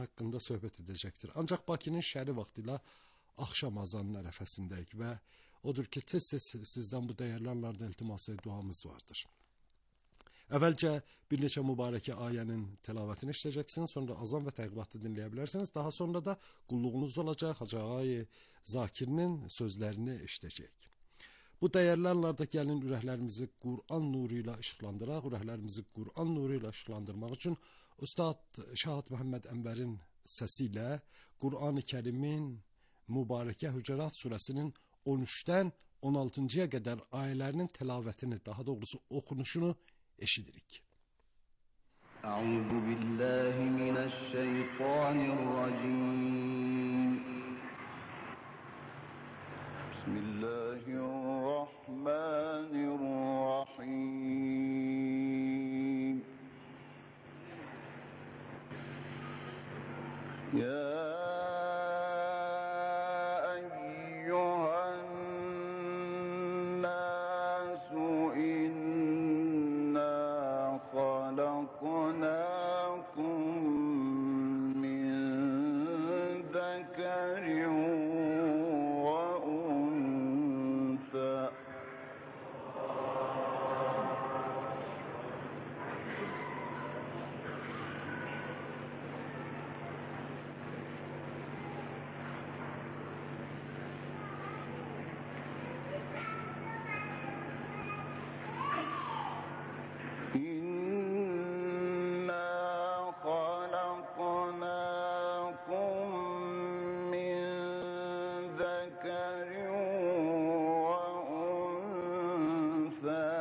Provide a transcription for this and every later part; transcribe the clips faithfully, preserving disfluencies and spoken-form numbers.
haqqında söhbət edəcəkdir. Ancaq Bakının şəhəri vaxtilə axşam azanının ərəfəsindəyik və odur ki, tez-tez sizdən bu dəyərlərlə iltiması duamız vardır. Əvvəlcə bir neçə mübarəkə ayənin təlavətini işləyəcəksiniz, sonra azan və təqdimatı dinləyə bilərsiniz. Daha sonra da qulluğunuzda olacaq Hacı Ağay Zakirinin sözlərini işləyəcək. Bu dəyərlərlə də gəlin ürəklərimizi Quran nuru ilə işıqlandıraq, ürəklərimizi Quran nuru ilə işıqlandırmaq üçün Ustad Şahat Məhəmməd Ənvərin səsi ilə Quran-ı Kərimin mübarəkə Hücurat surəsinin on üçdən on altıncıya qədər ayələrinin təlavətini, daha doğrusu oxunuşunu eşidirik. Euzu billahi mineşşeytanirracim. Bismillahirrahmanirrahim. Ya خلقناكم من ذكر وأنثى خلقناكم من ذكر وأنثى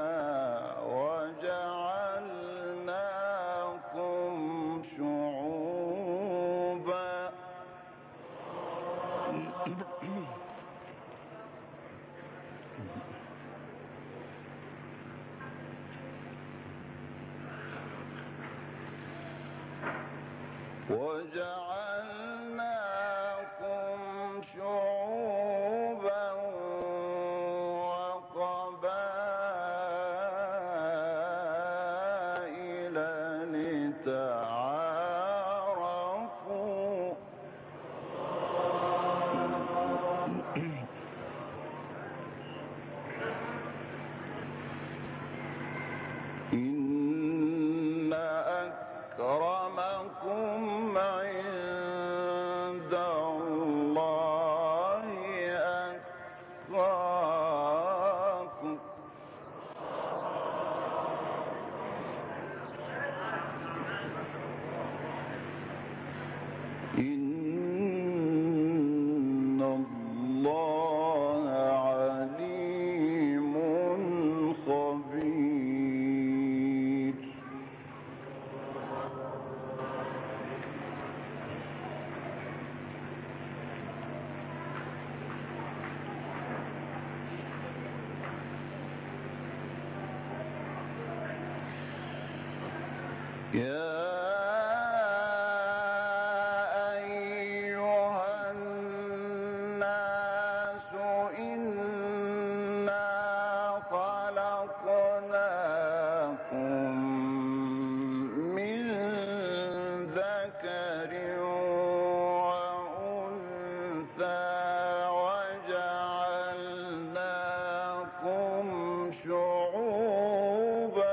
وجعلناكم شعوبا وجعلناكم شعوبا وقبائل لتعارفوا إن أكرمكم عند الله أتقاكم إن الله عليم خبير. يا أيها الناس إنا خلقناكم من ذكر وأنثى وجعلناكم شعوبا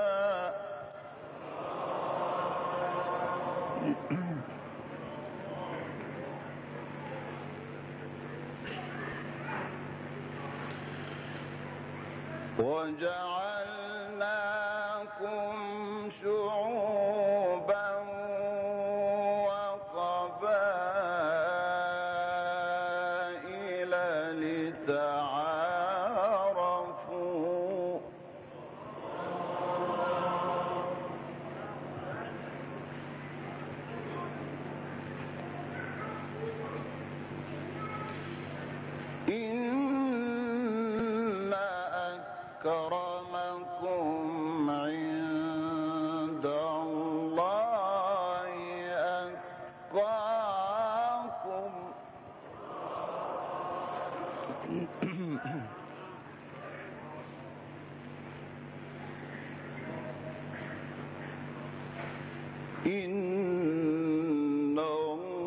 وجعلناكم شعوبا وقبائل لتعارفوا إن أكرمكم عند الله أتقاكم إن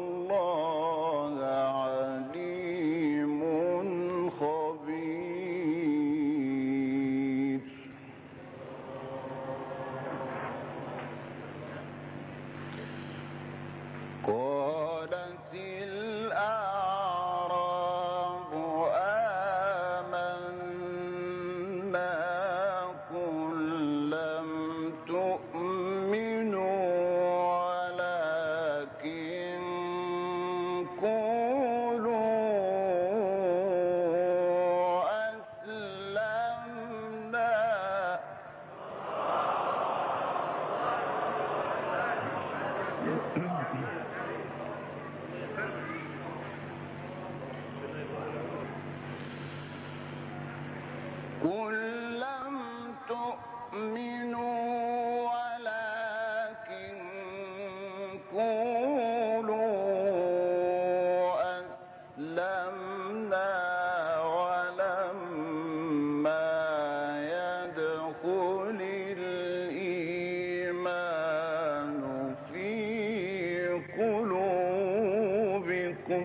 يلدكم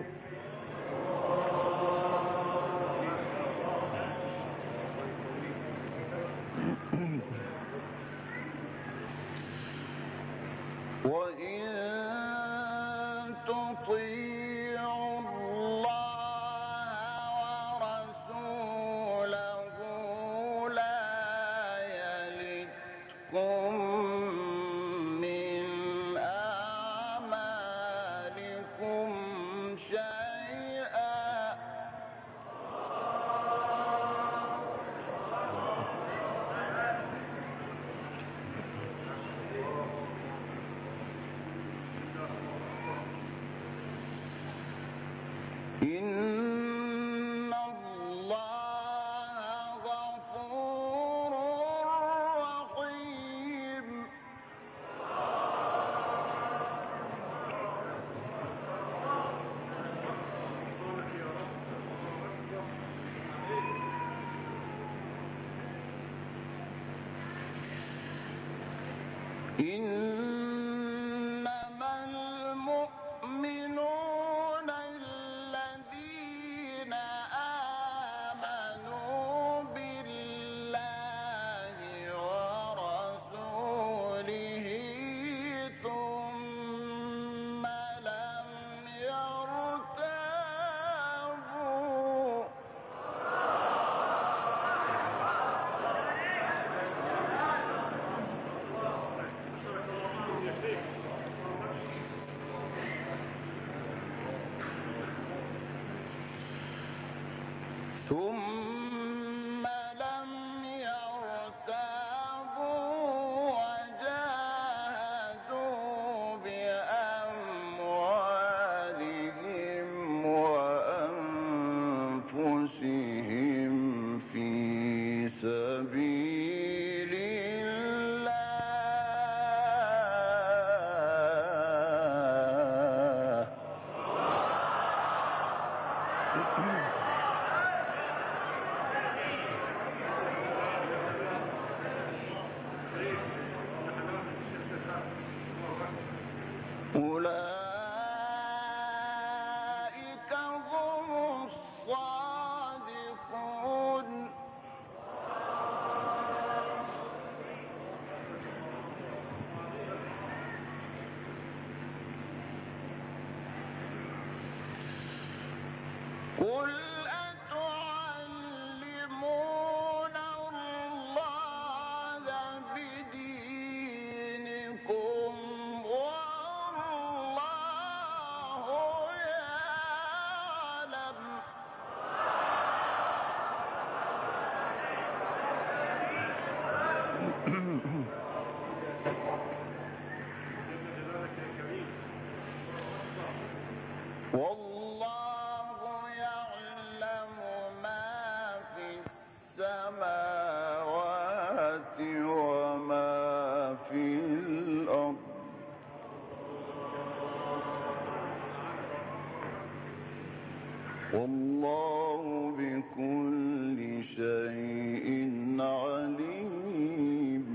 وإن تطيعوا الله ورسوله لا يلدكم من أعمالكم شيئا إن الله غفور رحيم إنما المؤمنون الذين آمنوا بالله ورسوله ثم لم يرتابوا ثم لم يرتابوا وجاهدوا بأموالهم وأنفسهم في سبيل الله أولئك هم الصادقون قل أتعلمون الله بدينكم والله يعلم والله يعلم ما في السماوات وما في الأرض والله بكل شيء عليم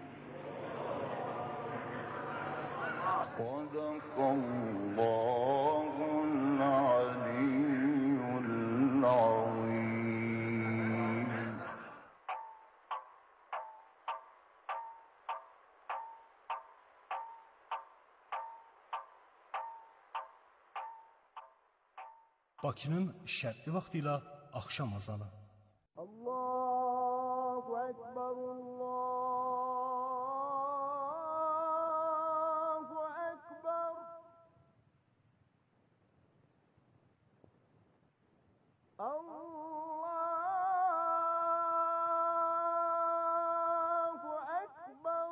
صدق الله العلي العظيم. Bakının şərqi vaxtı ilə axşam azanı. Allahu Ekber, Allahu Ekber. Allahu Ekber,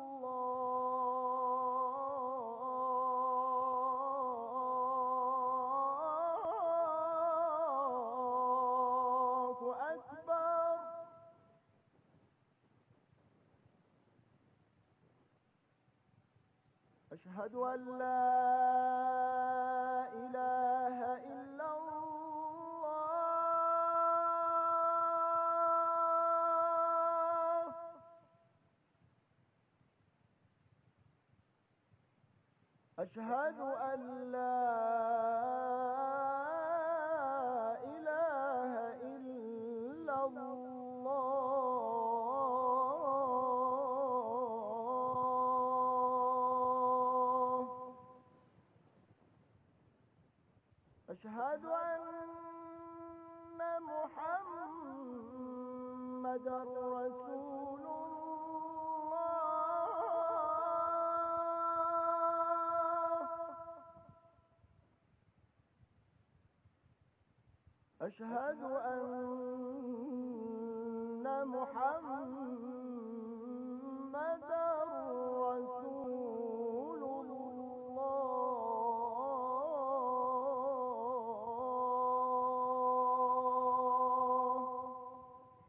Allahu Ekber. أشهد أن لا إله إلا الله. أشهد أن لا أشهد أن محمدا رسول الله. أشهد أن محمدا رسول الله.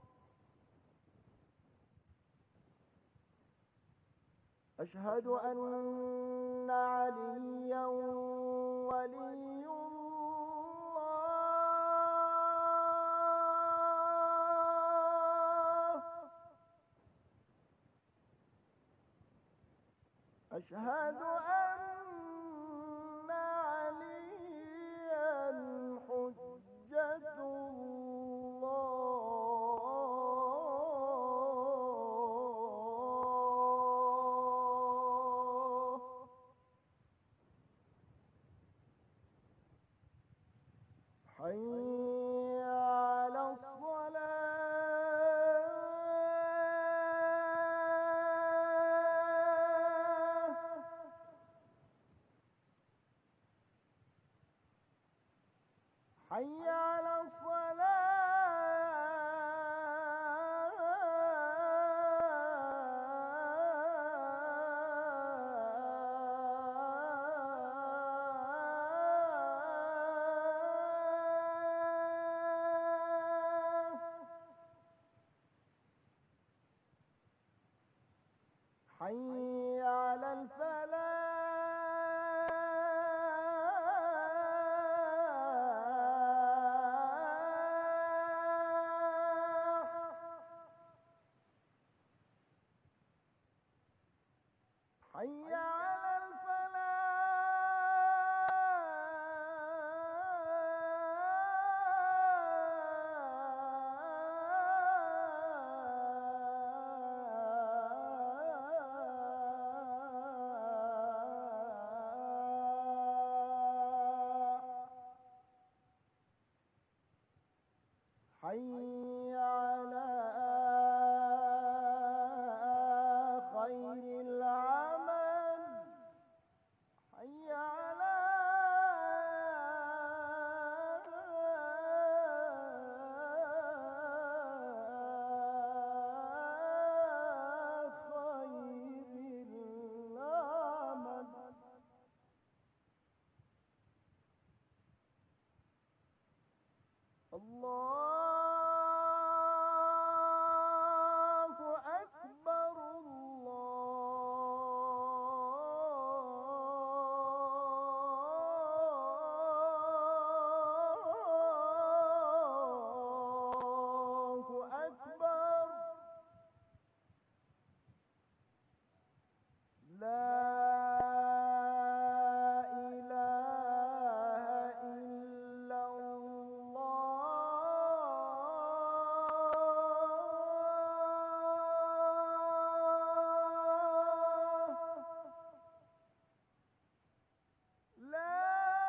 أشهد أن عليا ولي الله. أشهد أن عليا حجة الله. حي على الصلاة. حي على الصلاة. حي على الفلاح. حي على الفلاح. حي على خير العمل. حي على خير العمل. الله أكبر. الله أكبر. لا إله إلا الله. لا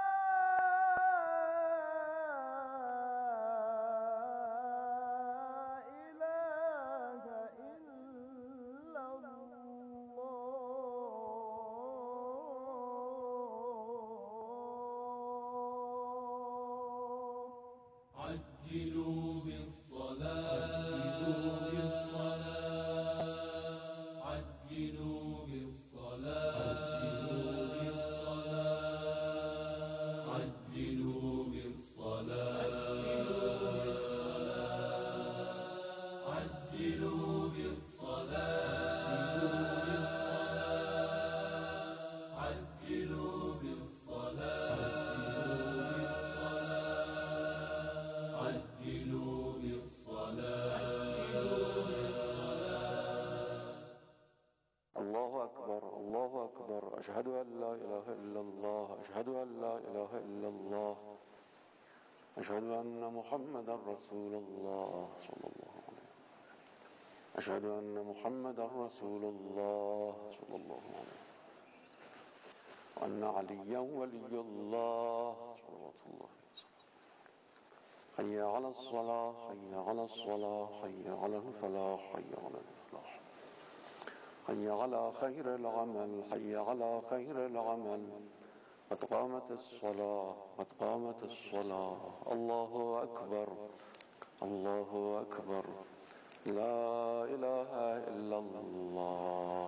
إله إلا الله. عجلوا بالصلاة عجلوا بالصلاة عجلوا بالصلاة عجلوا بالصلاة عجلوا بالصلاة عجلوا بالصلاة. الله أكبر الله أكبر أشهد أن لا إله إلا الله أشهد أن لا إله إلا الله أشهد أن محمدا رسول الله صلى الله عليه وسلم أشهد أن محمدا رسول الله صلى الله عليه وسلم وأن عليا ولي الله صلوات الله حي على الصلاة حي على الصلاة حي على الفلاح حي على الفلاح حي على خير العمل حي على خير العمل قد قامت الصلاة قد قامت الصلاة الله أكبر الله أكبر لا إله إلا الله.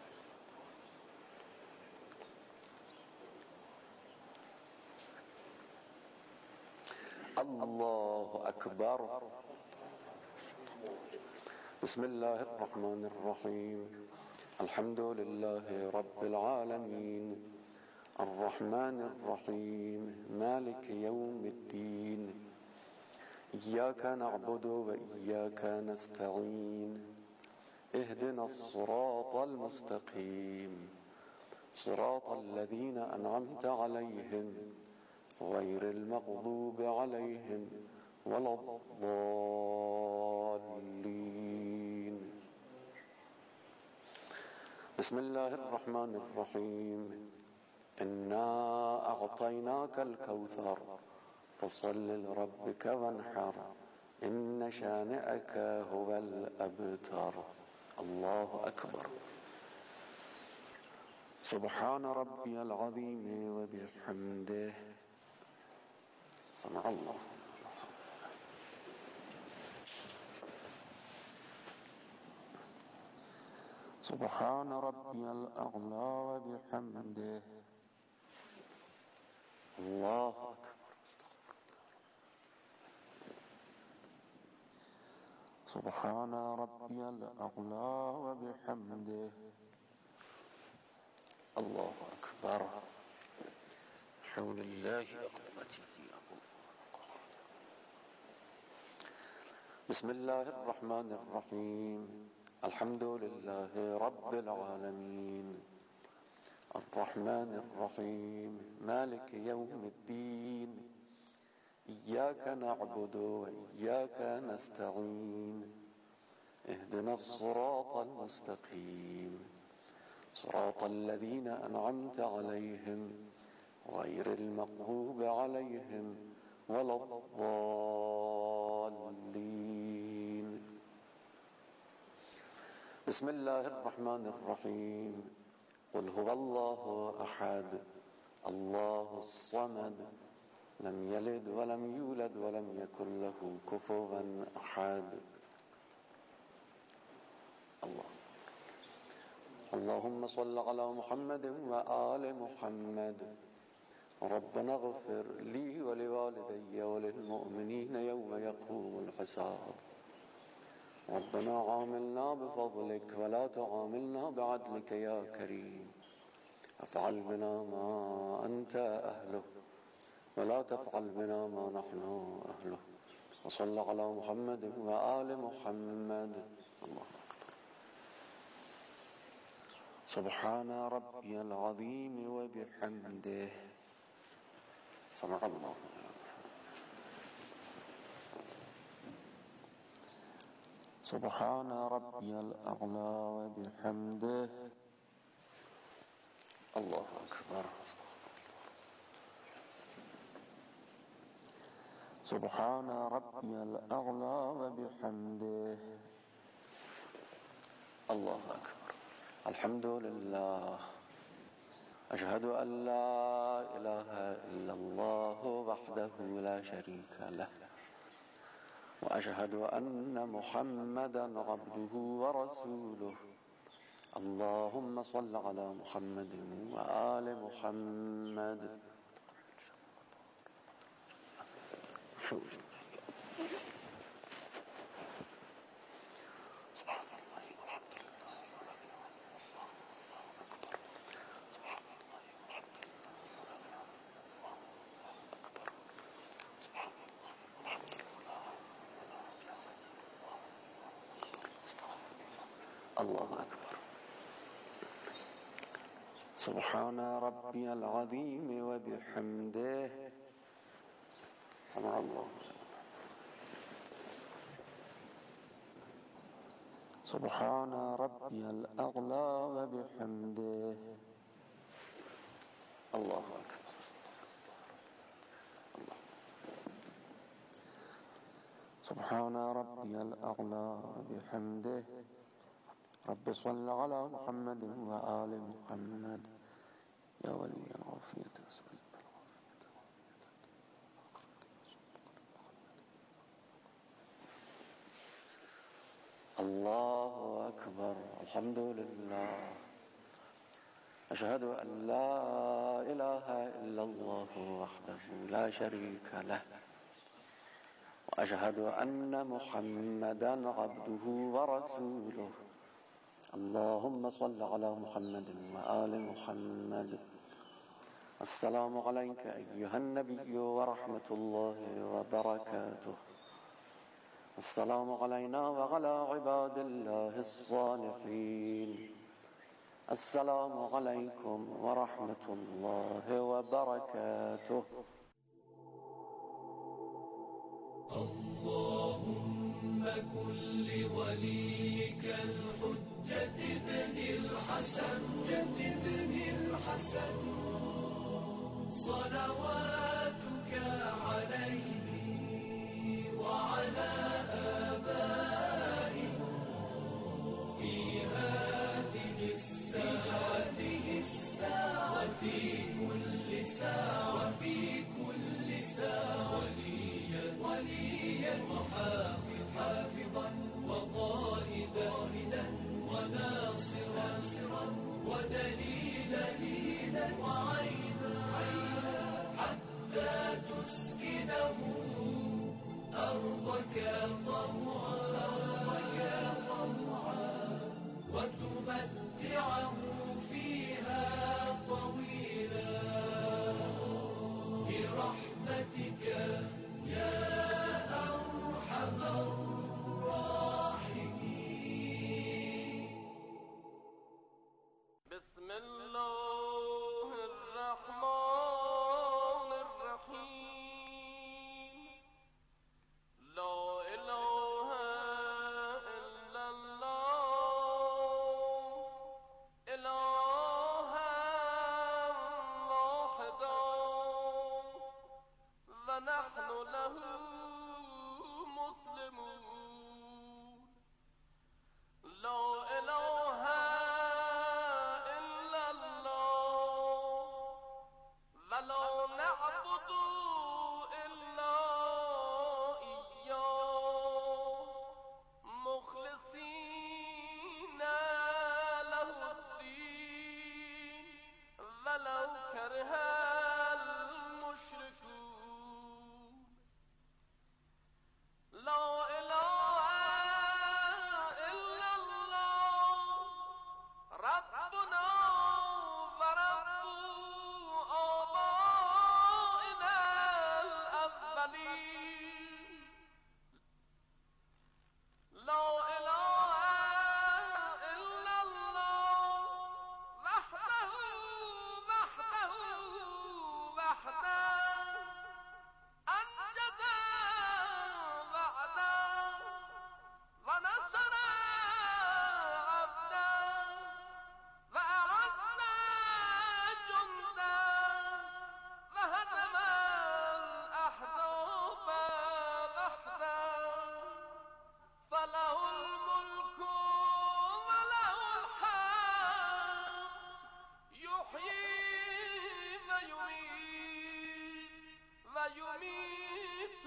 الله أكبر. بسم الله الرحمن الرحيم. الحمد لله رب العالمين الرحمن الرحيم مالك يوم الدين إياك نعبد وإياك نستعين اهدنا الصراط المستقيم صراط الذين أنعمت عليهم غير المغضوب عليهم ولا الضالين. بسم الله الرحمن الرحيم. إنا أعطيناك الكوثر فصل لربك وانحر إن شانئك هو الأبتر. الله أكبر. سبحان ربي العظيم وبحمده. سمع الله. سبحان ربي الأعلى وبحمده. الله أكبر. سبحان ربي الأعلى وبحمده. الله أكبر. حول الله أقوتي. بسم الله الرحمن الرحيم. الحمد لله رب العالمين الرحمن الرحيم مالك يوم الدين إياك نعبد وإياك نستعين اهدنا الصراط المستقيم صراط الذين أنعمت عليهم غير المغضوب عليهم ولا الضالين. بسم الله الرحمن الرحيم. قل هو الله أحد الله الصمد لم يلد ولم يولد ولم يكن له كفوا أحد. الله. اللهم صل على محمد وآل محمد. ربنا اغفر لي ولوالدي وللمؤمنين يوم يقوم الحساب. ربنا عاملنا بفضلك ولا تعاملنا بعدلك يا كريم. افعل بنا ما أنت أهله ولا تفعل بنا ما نحن أهله. وصل على محمد وآل محمد. الله أكبر. سبحان ربي العظيم وبحمده. سمع الله. سبحان ربي الأعلى وبحمده. الله أكبر. سبحان ربي الأعلى وبحمده. الله أكبر. الحمد لله. أشهد أن لا إله إلا الله وحده لا شريك له وأشهد أن محمدا عبده ورسوله. اللهم صل على محمد وآل محمد. سبحان الله والحمد لله ولا إله إلا الله أكبر. سبحان الله والحمد لله ولا إله إلا الله أكبر. سبحان الله والحمد لله ولا إله إلا الله. الله أكبر. سبحان ربي العظيم وبحمده. سمع الله. سبحان ربي الأعلى وبحمده. الله أكبر. الله. سبحان ربي الأعلى بحمده رب صل على محمد وآل محمد يا ولي العافية أسأل الله أكبر الحمد لله أشهد أن لا إله إلا الله وحده لا شريك له وأشهد أن محمدا عبده ورسوله اللهم صل على محمد وآل محمد السلام عليك أيها النبي ورحمة الله وبركاته السلام علينا وعلى عباد الله الصالحين السلام عليكم ورحمة الله وبركاته اللهم كن لوليك الحجة بن الحسن بن الحسن صلواتك عليه وعلى آبائه في هذه الساعة وفي كل ساعة وفي كل ساعة وليا وليا وحافظا حافظا وقائدا وناصرا ودليلا دليلا وعينا حتى تسكنه أرضك طوعا وتمتعه فيها طويلا برحمتك يا أرحم الراحمين. بسم الله الرحمن الرحيم. لا إله إلا الله إلها واحدا ونحن له مسلمون. لا إله إلا الله ولا نعبد إلا إياه مخلصين له الدين ولو كره المشركون. لا إله إلا الله ربنا ورب آبائنا الأولين. لا إله إلا الله وحده وحده وحده أنجد وعده ونصر عبده وأعز جنده وهزم الأحزاب وحده. فله الملك وله الحمد يحيي ويميت ويميت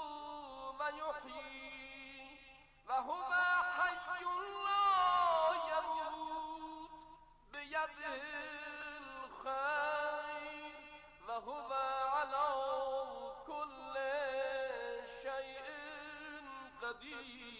ويحيي وهو حي لا يموت بيده الخير وهو على كل شيء قدير.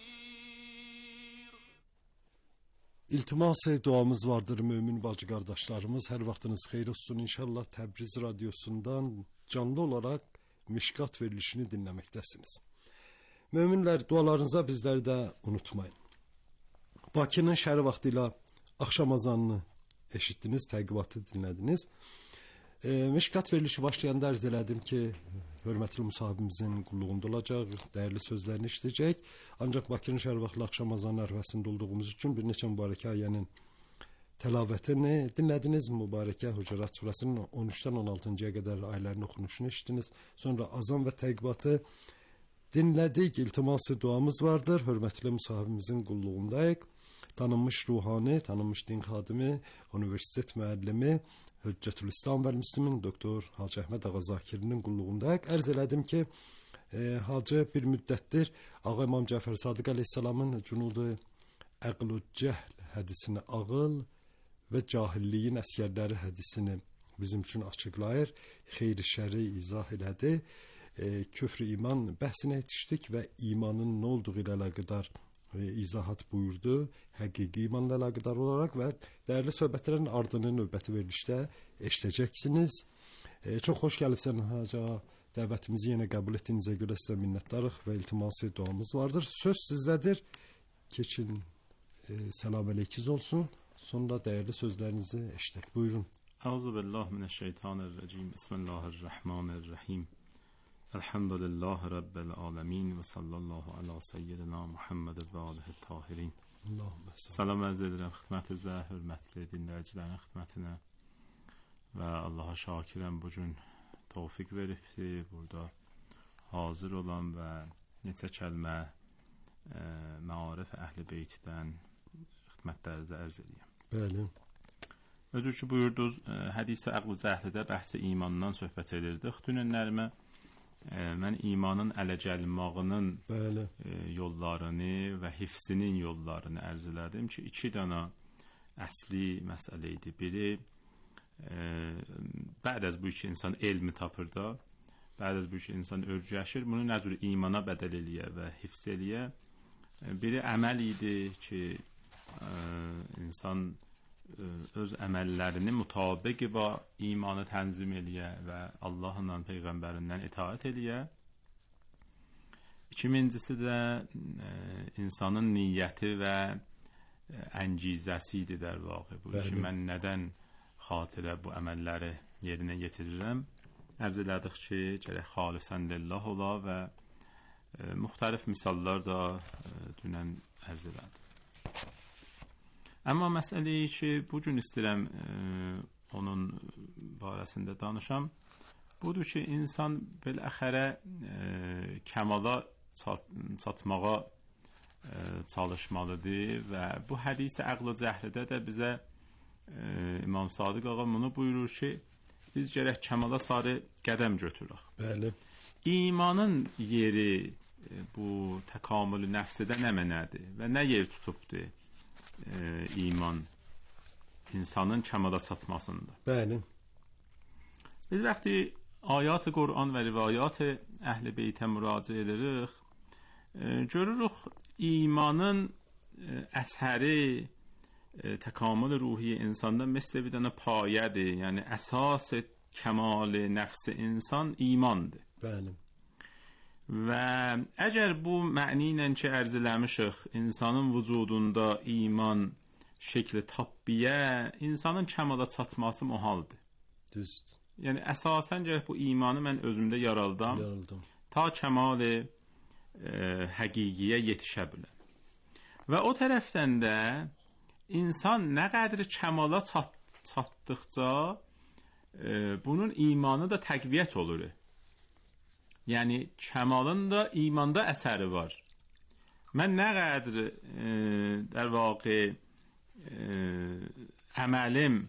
İltimas duamız vardır mümin bacı qardaşlarımız. Hər vaxtınız xeyir olsun. İnşallah Təbriz radiosundan canlı olaraq Mişkat verilişini dinləməkdəsiniz. Möminlər, dualarınıza bizləri də unutmayın. Bakının şəhəri vaxtı ilə axşam azanını eşitdiniz, təqibatı dinlədiniz. E, Mişkat verilişi başlayanda arz elədim ki, hörmətli müsahibimizin qulluğunda olacaq, dəyərli sözlərini işləyəcək. Ancaq Bakının şəhəri vaxtı axşam azanı ərəfəsində olduğumuz üçün bir neçə mübarəkə ayənin təlavətini dinlədiniz. Mübarəkə Hucurat surəsinin on üçdən on altıncıya qədər ayələrin oxunuşunu eşitdiniz. Sonra azan və təqibatı dinlədik. İltimas-ı duamız vardır. Hörmətli müsahibimizin qulluğundayıq. Tanınmış ruhani, tanınmış din xadimi, universitet müəllimi, Hüccətülislam və Müslimin doktor Hacı Əhməd Ağa Zakirinin qulluğundayıq. Ərz elədim ki, e, Hacı bir müddətdir Ağa İmam Cəfər Sadiq əleyhissalamın Cunudu Əql-ü Cəhl hədisini ağıl və cahilliyin əsgərləri hədisini bizim üçün açıqlayır, xeyri şəri izah elədi. E, küfr iman bəhsinə yetişdik və imanın nə olduğu ilə əlaqədar e, izahat buyurdu, həqiqi imanla əlaqədar olaraq və dəyərli söhbətlərin ardını növbəti verilişdə eşidəcəksiniz. E, çox xoş gəlibsən Hacı Ağa. Dəvətimizi yenə qəbul etdiyinizə görə sizə minnətdarıq və iltiması duamız vardır. Söz sizdədir. Keçin, e, səlam əleykiz olsun. Sonra dəyərli sözlərinizi eşidək. Buyurun. Euzu billahi mineşşeytanirracim. Bismillahirrahmanirrahim. Elhamdülillahi rabbil alamin və sallallahu ala seyyidina Muhammed və alihi tahirin. Allahumma salam arz edirəm xidmətinizə, hörmətli dinləyicilərin xidmətinə və Allaha şakirəm bu gün tövfiq veribdi burada hazır olan və neçə kəlmə e, məarif Əhl-i Beytdən xidmətlərinizə ərz edirəm. Bəli. Özür ki buyurdunuz, e, hədis-i Əql-ü Cəhlidə bəhsi imandan söhbət edirdik. Dünənlərimə e, mən imanın ələ gəlmağının e, yollarını və hifzinin yollarını ərz elədim ki, iki dənə əsli məsələ idi. Biri, e, bəd az bu iki insan elmi tapır da, bəd az bu iki insan örgəşir, bunu nə cür imana bədəl eləyə və hifz eləyə. E, biri əməl idi ki, e, insan e, öz əməllərini mütabiq və imanı tənzim eləyə və Allahla, Peyğəmbərindən itaat eləyə. İkincisi də e, insanın niyyəti və e, əngizəsi idi der vaxı. Bu ki, mən nədən xatirə bu əməlləri yerinə yetirirəm? Ərz elədik ki, gərək xalisən lillah ola və e, müxtəlif misallar da e, dünən ərz elədim. Amma məsələyi ki, bugün istəyirəm e, onun barəsində danışam. Budur ki, insan biləxərə e, kəmala çat çatmağa e, çalışmalıdır və bu hədis-i Əql-ü Cəhlidə də bizə e, İmam Sadiq ağa bunu buyurur ki, biz gərək kəmala sarı qədəm götürək. Bəli. İmanın yeri e, bu təkamülü nəfsədə nə mənədir və nə yer tutubdur e, iman insanın kəmala çatmasında? Bəli. Biz vaxtı ayat-ı Qur'an və rivayat-ı Əhl-i Beytə müraciə edirik, e, görürük imanın e, əsəri e, təkamül ruhi insanda məsəl bir dənə payədir, yəni əsas kəmal nəfs insan imandır. Bəli. Və əgər bu məni ilə ki ərz eləmişik, insanın vücudunda iman şəkli tapbiyə, insanın kəmala çatması muhaldır. Düzdür. Yəni əsasən gərək bu imanı mən özümdə yaraldım, Yaraldım. ta kəmal-i e, həqiqiyə yetişə biləm. Və o tərəfdən də insan nə qədər kəmala çat, çatdıqca e, bunun imanı da təqviyyət olur. Yəni kəmalın da imanda əsəri var. Mən nə qədər e, در واقع e, əməlim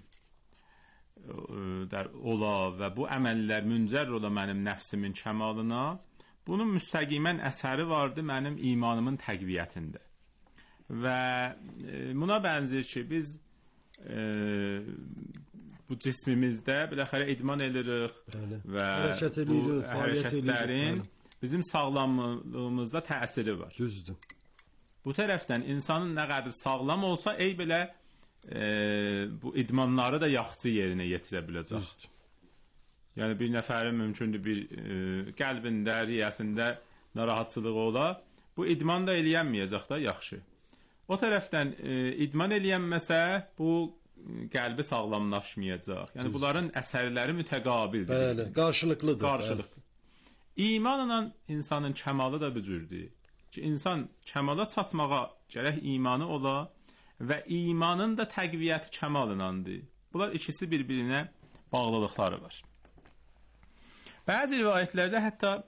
در ola və bu əməllər müncər ola mənim nəfsimin kəmalına, bunun müstəqimən əsəri vardı mənim imanımın təqviyyətində. Və e, buna bənzər ki, biz e, bu cismimizdə biləxərə idman edirik Bəli. və Hərəkət bu edirik, fəaliyyət hərəkətlərin edirik. bizim sağlamlığımızda təsiri var. Düzdür. Bu tərəfdən insanın nə qədər sağlam olsa, ey belə e, bu idmanları da yaxşı yerinə yetirə biləcək. Düzdür. Yəni bir nəfərin mümkündür bir e, qəlbində, riyəsində narahatçılığı ola, bu idman da eləyənməyəcək da yaxşı. O tərəfdən e, idman eləyənməsə, bu qəlbi sağlamlaşmayacaq. Yəni bunların əsərləri mütəqabildir. Bəli, qarşılıqlıdır. Qarşılıqlı. İmanla insanın kəmalı da bu cürdür. Ki insan kəmala çatmağa gərək imanı ola və imanın da təqviyyəti kəmalınandır. Bunlar ikisi bir-birinə bağlılıqları var. Bəzi rivayətlərdə hətta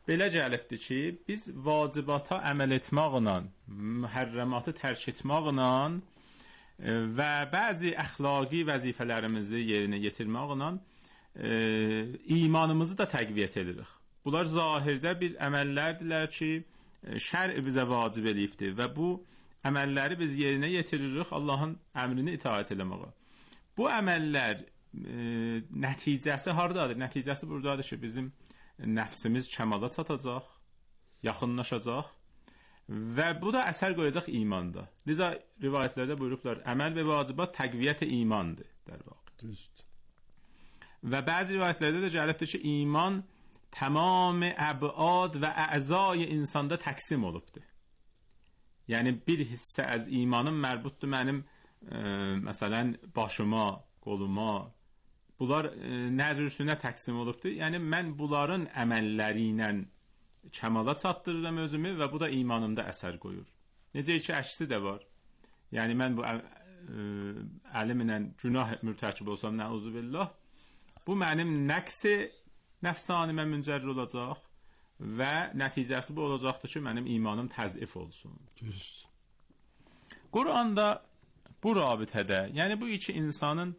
belə gəlibdir ki, biz vacibata əməl etməklə, mühərrəmatı tərk etməklə və bəzi əxlaqi vəzifələrimizi yerinə yetirməklə e, imanımızı da təqviyyət edirik. Bunlar zahirdə bir əməllərdirlər ki, şər'i bizə vacib eləyibdir və bu əməlləri biz yerinə yetiririk Allahın əmrini itaat eləməyə. Bu əməllər e, nəticəsi hardadır? Nəticəsi buradadır ki, bizim nəfsimiz kəmala çatacaq, yaxınlaşacaq və bu da əsər qoyacaq imanda. Liza rivayətlərdə buyurublar, əməl və vacibat təqviyyət imandır der vaxt. Düzdür. Və bəzi rivayətlərdə də gəlibdir ki, iman tamam əbad və əzای insanda təqsim olubdur. Yəni bir hissə az imanım mərbutdur mənim e, məsələn başıma, qoluma. Bunlar e, nəzrüsünə təqsim olubdur. Yəni mən bunların əməlləri ilə kəmala çatdırıram özümü və bu da imanımda əsər qoyur. Necə ki əksi də var. Yəni mən bu ə, ə, əlimlə günah mürtəkib olsam, nəuzubillah, bu mənim nəqsi nəfsanimə müncərr olacaq və nəticəsi bu olacaqdır ki, mənim imanım təzif olsun. Düzdür. Quranda bu rabitədə, yəni bu iki insanın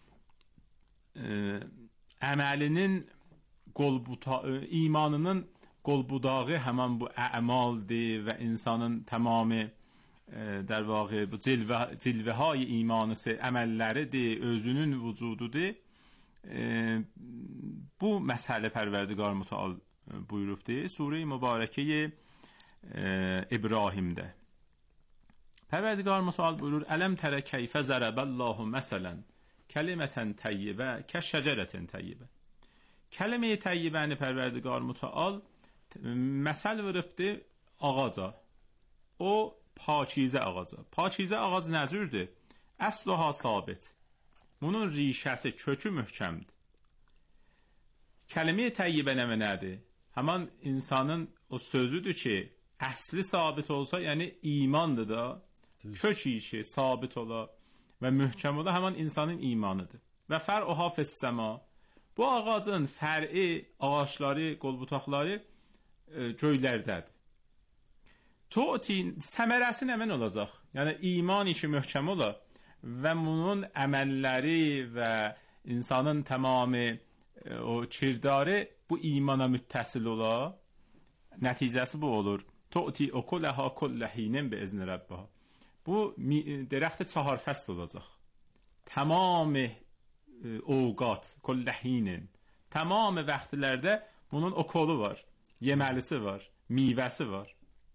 ə, əməlinin qolbuta, ə, imanının qolbudağı həman bu əmaldir və insanın tamamı ə, در واقع bu cilvə, cilvəhay imanısı əməlləridir, özünün vücududur. E, bu məsələ Pərverdigar Mütəal buyurubdur Sure-i Mübarəkə e, İbrahimdə. Pərverdigar Mütəal buyurur: "Ələm tərə keyfə zərəbəllahu məsələn kəlimətən təyyibə kəşəcərətən təyyibə." Kəlmə-i təyyibəni Pərverdigar Mütəal məsəl veribdir ağaca. O paçizə ağaca. Paçizə ağac nə cürdür? Əsluha sabit. Bunun rişəsi, kökü möhkəmdir. Kəlmə-i təyyibə nə mənədir? Həman insanın o sözüdür ki, əsli sabit olsa, yəni imandır da, kök işi sabit ola və möhkəm ola, həman insanın imanıdır. Və fər'uha fəs-səma. Bu ağacın fər'i, ağaçları, qolbutaqları e, göylərdədir. Tu'ti, səmərəsi nə mən olacaq? Yəni iman işi möhkəm ola və bunun əməlləri və insanın tamamı e, o kirdarı bu imana müttəsil ola, nəticəsi bu olur. Tu'ti ukulaha kullahinin bi izni rabbaha. Bu dərəxti çahar fəsl olacaq. Tamamı e, ovqat, kullahinin. Tamamı vaxtlərdə bunun okulu var, yeməlisi var, meyvəsi var.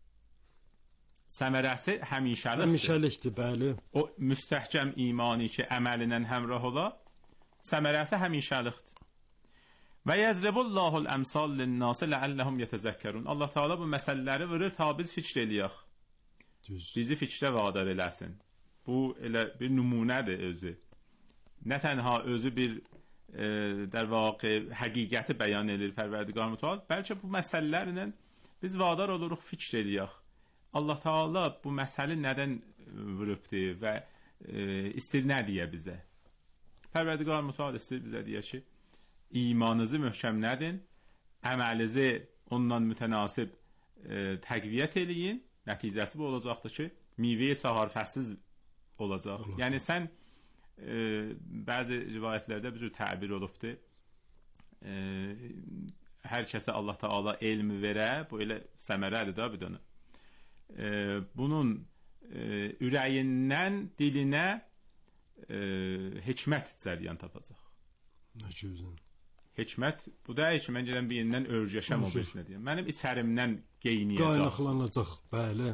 Səmərəsi həmişəlikdir. Həmişəlikdir, bəli. O müstəhkəm imani ki, əməlinə həmrah ola, səmərəsi həmişəlikdir. Və yəzribullahu l-əmsal lin-nas la'allahum yetezəkkerun. Allah Teala bu məsələləri verir ta biz fikr eləyək. Düz. Bizi fikrə vadar eləsin. Bu elə bir nümunədir özü. Nə tənha özü bir e, در واقع həqiqəti bəyan edir Pərverdigar Mütəal, bəlkə bu məsələlərlə biz vadar oluruq fikr eləyək. Allah Teala bu məsələ nədən vurubdur və e, istir nə deyə bizə? Pərverdigar Mütəal istir bizə deyə ki, imanınızı möhkəm nədin, əməlinizi ondan mütənasib e, təqviyyət eləyin, nəticəsi bu olacaqdır ki, meyvəyə çahar fəssiz olacaq. olacaq. Yəni sən e, bəzi rivayətlərdə bir cür təbir olubdur. E, hər kəsə Allah Teala elm verə, bu elə səmərədir da bir dənə. E, bunun e, ürəyindən dilinə e, hikmət cəryan tapacaq. Nə gözəl. Hikmət bu da ki, mən gələn bir yerindən örgəşəm o birsinə deyəm. Mənim içərimdən qeyniyəcək. Qaynaqlanacaq, bəli.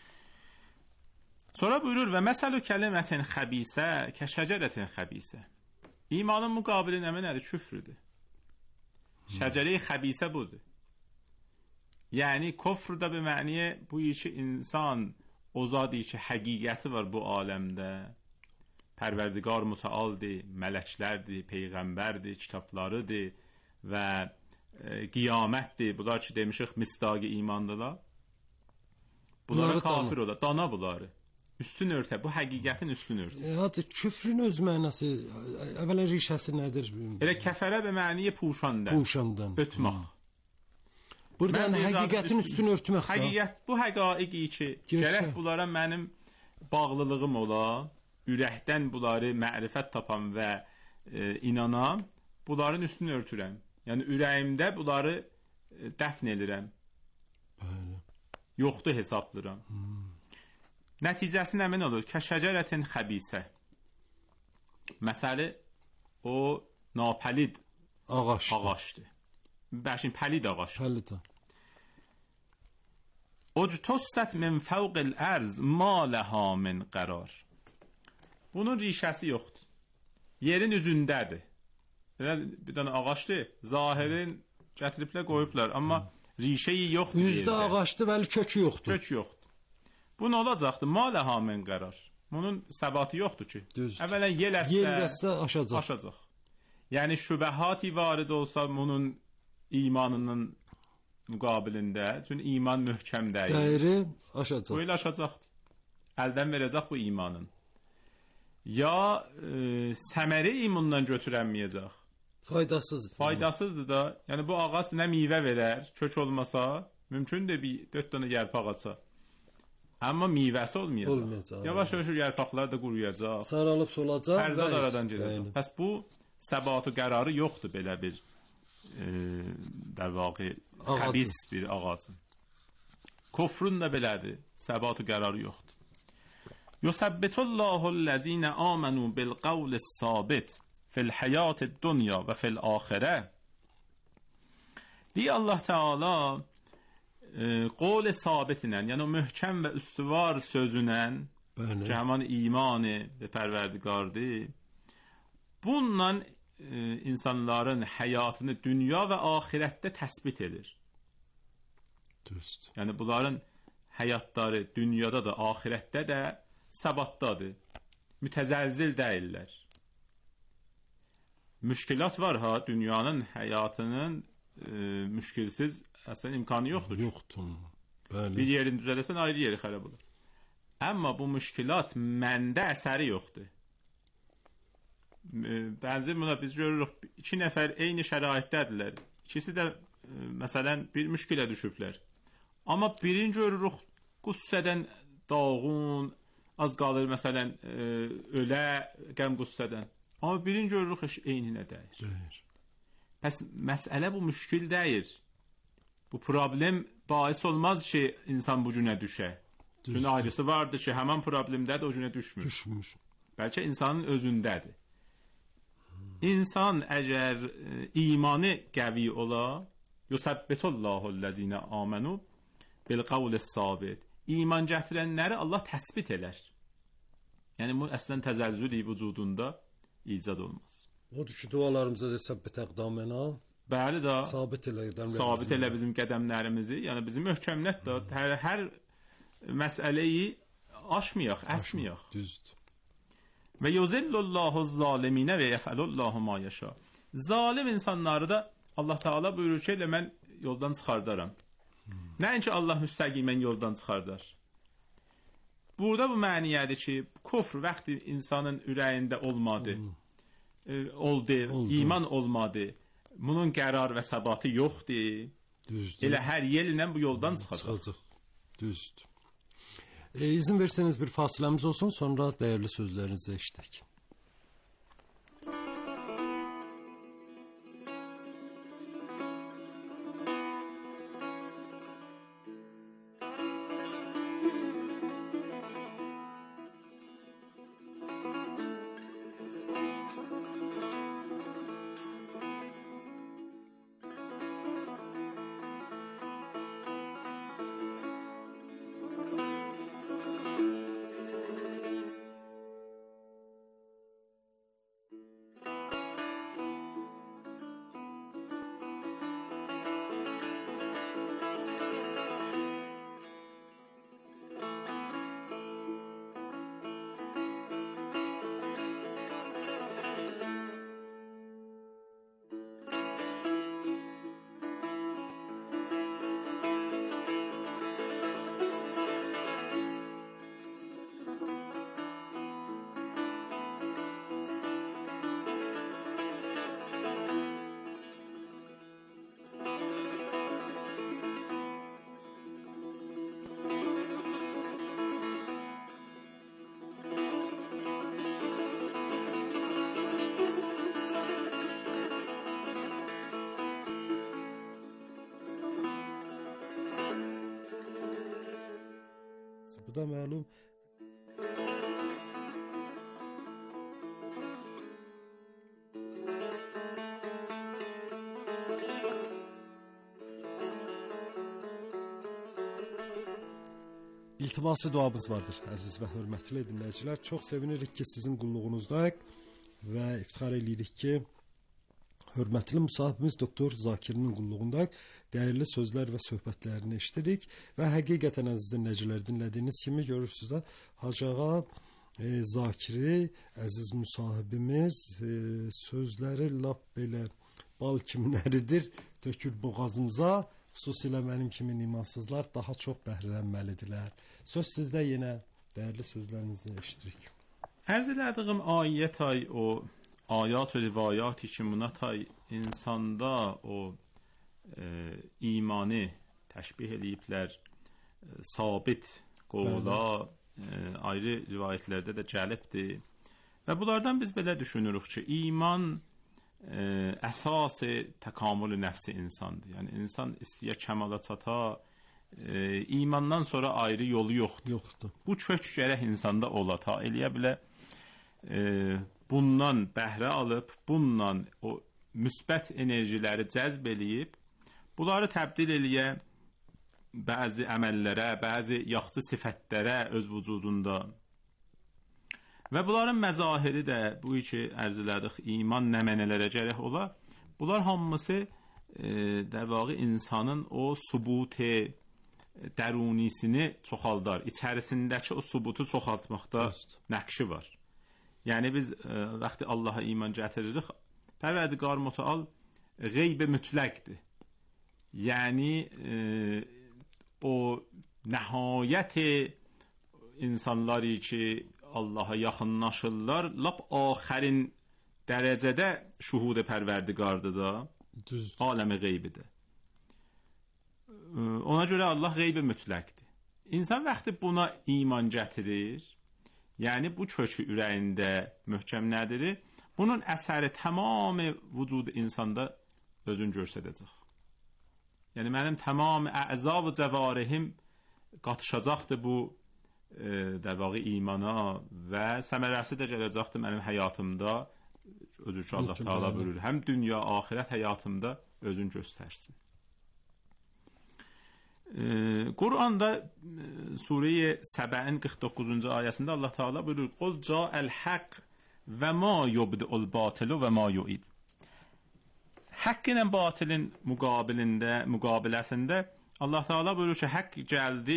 Sonra buyurur və məsəlu kəlimətin xəbisə kəşəcərətin xəbisə. İmanın müqabili nə nədir? Küfrüdür. Şəcərə-i xəbisə budur. Yəni kufr da bir məniyə bu işi insan o zadı ki, həqiqəti var bu aləmdə. Pərverdigar mütəaldir, mələklərdir, peyğəmbərdir, kitablarıdır və e, qiyamətdir. Bunlar ki, demişik, misdaqı imandırlar. Bunlara kafir olar, dana bunları. Üstün örtə, bu həqiqətin üstün örtə. E, hacı, küfrün öz mənası, əvvələn rişəsi nədir? Elə kəfərə və məniyə puşandan, puşandan. ötmək. Buradan Mən bu zatı həqiqətin üstün- üstünü örtmək də. Həqiqət bu həqaiqi ki, Gerçək. gərək bunlara mənim bağlılığım ola, ürəkdən bunları mərifət tapan və e, inanam, bunların üstünü örtürəm. Yəni ürəyimdə bunları e, dəfn edirəm. Bəli. Yoxdur hesablayıram. Hmm. Nəticəsi nə min olur? Kəşəcərətin xəbisə. Məsələ o napəlid Ağac. ağaçdır. Bəşin pəlid ağaç. Pəlid. Uctussət min fəvqil ərz ma ləhə min qərar. Bunun rişəsi yoxdur. Yerin üzündədir. Belə bir dənə ağaçdır. Zahirin gətiriblər qoyublar, amma rişəyi yoxdur. Yüzdə yerdə. ağaçdır, bəli kökü yoxdur. Kök yoxdur. Bu nə olacaqdır? Ma ləhə min qərar. Bunun səbatı yoxdur ki. Düzdür. Əvvələn yel əssə, Yer qəssə aşacaq. aşacaq. Yəni şübəhati varid olsa bunun imanının müqabilində, çünki iman möhkəm deyil. Dəyri aşacaq. Bu ilə aşacaqdır. Əldən verəcək bu imanın. Ya e, səmərə imandan götürənməyəcək. Faydasızdır. Faydasızdır da. Yəni bu ağac nə meyvə verər, kök olmasa, mümkündür bir dörd dənə yarpaq aça. Amma meyvəsi olmayacaq. Olmayacaq. Yavaş-yavaş yarpaqlar da quruyacaq. Saralıb solacaq. Hərzad və- aradan gedəcək. Bəli. Pəs bu səbatı qərarı yoxdur belə bir e, در واقع Ağacın. xəbis bir ağacın. Kufrun da belədir. Səbatı qərarı yoxdur. يثبت الله الذين آمنوا بالقول الثابت في الحياة الدنيا و في الآخرة. Deyir Allah Teala e, qol sabitlə, yəni möhkəm və üstüvar sözünlə, Bəli. ki həman imanı və pərverdigardır, bununla e, insanların həyatını dünya və axirətdə təsbit edir. Düzdür. Yəni bunların həyatları dünyada da, axirətdə də səbatdadır. Mütəzəlzil deyirlər. Müşkilat var ha, dünyanın həyatının e, müşkilsiz əslən imkanı yoxdur. Yoxdur. Bəli. Bir yerin düzələsən ayrı yeri xərab olur. Amma bu müşkilat məndə əsəri yoxdur. Bənzər buna biz görürük, iki nəfər eyni şəraitdədirlər. İkisi də e, məsələn bir müşkilə düşüblər. Amma birinci görürük qüssədən dağğun, az qalır məsələn e, ölə qəm qüssədən. Amma birinci görürük heç eyninə deyir. Deyir. Pəs məsələ bu müşkil deyir. Bu problem bahis olmaz ki, insan bu cünə düşə. Çünki ayrısı vardır ki, həmən problemdə də o cünə düşmür. Düşmür. Bəlkə insanın özündədir. İnsan əgər e, imanı qəvi ola, yusabbitullahu allazina amanu bil qavli sabit. İman gətirənləri Allah təsbit elər. Yəni bu əslən təzəlzül vücudunda icad olmaz. Odur ki, dualarımıza da səbbət əqdamena. Bəli da. Sabit elə qədəm. Sabit elə bizim qədəmlərimizi, yəni bizim möhkəmlət də hər hər məsələyi aşmayaq, əsməyək. Düzdür. Və yuzillullahu zaliminə və yef'alullahu ma yasha. Zalim insanları da Allah Teala buyurur ki, elə mən yoldan çıxardaram. Hmm. Nəinki Allah müstəqimən yoldan çıxardar. Burada bu məniyədir ki, kufr vaxtı insanın ürəyində olmadı. Hmm. E, oldu, oldu, iman olmadı. Bunun qərar və səbatı yoxdur. Düzdür. Elə hər yerinlə bu yoldan çıxacaq. Çıxacaq. Düzdür. E, izin verseniz bir fasiləmiz olsun, sonra dəyərli sözlərinizi eşidək. Bu da məlum İltiması duamız vardır, əziz və hörmətli dinləyicilər. Çox sevinirik ki, sizin qulluğunuzdayıq və iftixar edirik ki, hörmətli müsahibimiz Doktor Zakirinin qulluğundayıq. Dəyərli sözlər və söhbətlərini eşidirik və həqiqətən əziz dinləyicilər, dinlədiyiniz kimi görürsünüz də Hacı ağa e, Zakiri, əziz müsahibimiz e, sözləri lap belə bal kimi nəridir, tökür boğazımıza. Xüsusilə mənim kimi imansızlar daha çox bəhrələnməlidirlər. Söz sizdə, yenə dəyərli sözlərinizi eşidirik. Ərz elədiyim ayət ay o ayat və rivayat ki, munatay insanda o e, imanı təşbih eləyiblər, e, sabit qovla e, ayrı rivayətlərdə də cəlibdir. Və bunlardan biz belə düşünürük ki, iman e, əsas təkamül nəfsi insandır. Yəni insan istəyə kəmala çata, e, imandan sonra ayrı yolu yoxdur. Yoxdur. Bu kök gərək insanda ola, ta eləyə bilə e, bundan bəhrə alıb, bundan o müsbət enerjiləri cəzb eləyib, bunları təbdil eləyə bəzi əməllərə, bəzi yaxşı sifətlərə öz vücudunda. Və bunların məzahiri də bu ki, ərz elədik, iman nəmənələrə gərək ola. Bunlar hamısı e, dəvağı insanın o subuti dərunisini çoxaldar. İçərisindəki o subutu çoxaltmaqda Just. nəqşi var. Yəni biz e, vaxtı Allaha iman gətiririk, Pərverdigar Mütəal qeyb mütləqdir. Yəni e, o nəhayət insanları ki Allaha yaxınlaşırlar, lap axərin dərəcədə şuhud Pərverdigardır da, Düz. aləmi qeybidir. Ona görə Allah qeybi mütləqdir. İnsan vaxtı buna iman gətirir, yəni bu kökü ürəyində möhkəm nədirir, bunun əsəri tamamı vücud insanda özün göstərəcək. Yəni mənim tamam əza və cəvarihim qatışacaqdır bu e, dəvağı imana və səmərəsi də gələcəkdir mənim həyatımda, özü ki Allah Teala buyurur, həm dünya, axirət həyatımda özün göstərsin. E, Qur'anda e, Sure-i Səbə'in qırx doqquzuncu ayəsində Allah Teala buyurur: "Qul ca'al haqq və ma yubdi'ul batilu və ma yu'id." Haqq ilə batilin müqabilində, müqabiləsində Allah Teala buyurur ki, haqq gəldi,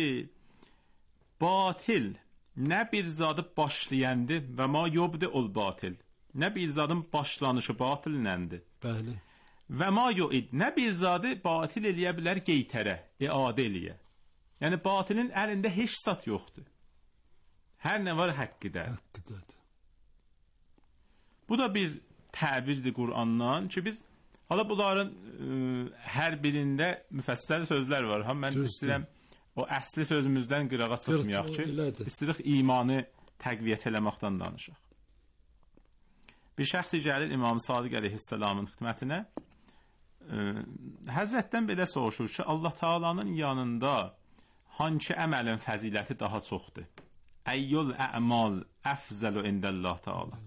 batil nə bir zadı başlayandı və ma yubdi'ul batil. Nə bir zadın başlanışı batilnəndir. Bəli. Və ma yu'id, nə bir zadı batil eləyə bilər qeytərə, iadə eləyə. Yəni batilin əlində heç zat yoxdur. Hər nə var haqqıda. Haqqıdadır. Bu da bir təbirdir Qur'andan ki, biz hala bunların ə, hər birində müfəssəl sözlər var. Ham mən Düzdür. istəyirəm o əsli sözümüzdən qırağa çıxmayaq ki, istəyirik imanı təqviyyət eləməkdən danışaq. Bir şəxsi gəlir İmam Sadiq əleyhissalamın xidmətinə, ə, Həzrətdən belə soruşur ki, Allah Taala'nın yanında hansı əməlin fəziləti daha çoxdur? Əyyul ə'mal əfzəlu indəllah Taala.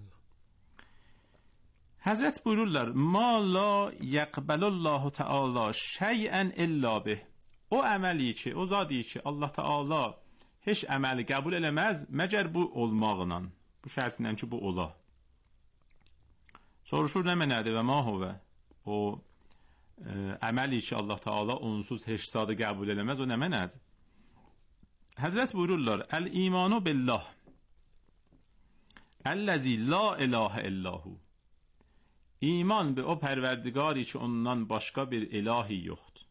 Həzrət buyururlar: "Ma la yaqbalullahu Taala şey'en illa bih." O əməli ki, o zadi ki, Allah Taala heç əməli qəbul eləməz məgər bu olmaqla. Bu şərtlə ki, bu ola. Soruşur nə mənədir və ma huvə? O e, əməli ki, Allah Taala onsuz heç zadı qəbul eləməz, o nə mənədir? Həzrət buyururlar: "Əl-imanu billah əlləzi la ilahə illahu." İman be o Pərverdigari ki, ondan başqa bir ilahi yoxdur.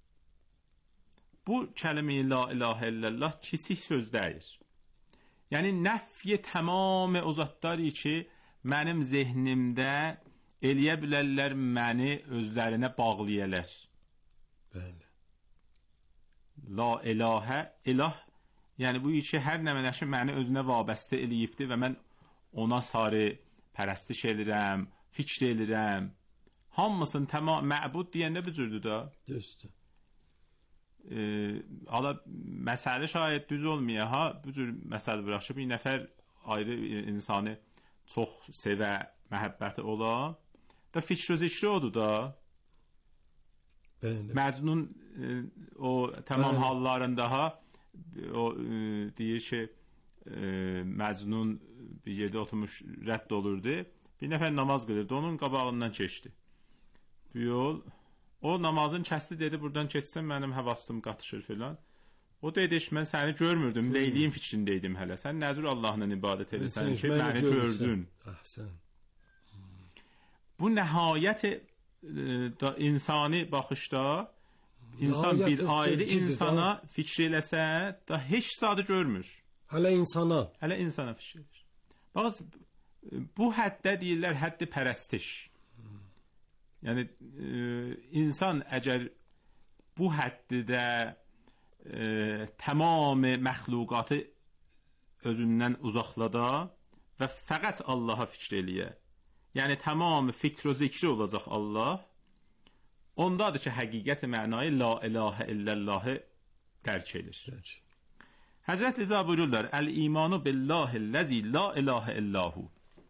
Bu kəlmə la ilahə illallah kiçik söz deyil. Yəni nəfyi tamam o zatları ki, mənim zehnimdə eləyə bilərlər məni özlərinə bağlayırlar. Bəli. La ilahə ilah, yəni bu ki, hər nə mənəşi məni özünə vabəstə eləyibdir və mən ona sarı pərəstiş edirəm, fikr edirəm. Hamısını tamam məbud deyəndə bir cürdür da. Düzdür. e, ala məsələ şayət düz olmaya ha, bu cür məsələ buraxıb bir nəfər ayrı insanı çox sevə, məhəbbəti ola da fikr و zikri odur da. Bəli. Məcnun e, o tamam Bəli. hallarında ha o e, deyir ki e, Məcnun bir yerdə oturmuş rədd olurdu. Bir nəfər namaz qılırdı, onun qabağından keçdi. Bu yol o namazın kəsdi, dedi buradan keçsən mənim həvasım qatışır filan. O dedi ki mən səni görmürdüm, leyliyin fikrindeydim hələ. Sən nə cür Allahla ibadət edirsən ki məni gördün. Əhsən. Bu nəhayət e, da insani baxışda insan Nəhayət bir ayrı sevgidir insana da. fikir eləsə da heç sadə görmür. Hələ insana. Hələ insana fikir edir. Bax bu həddə deyirlər həddi pərəstiş. Yəni e, insan əgər bu həddidə e, tamam məxluqatı özündən uzaqlada və fəqət Allaha fikr eləyə. Yəni tamam fikr و zikri olacaq Allah. Ondadır ki həqiqət mənayı la ilahə illallahı dərk edir. Gəl. Həzrət İza buyururlar: "El-imanu billahi'l-lezî la ilahe illahu.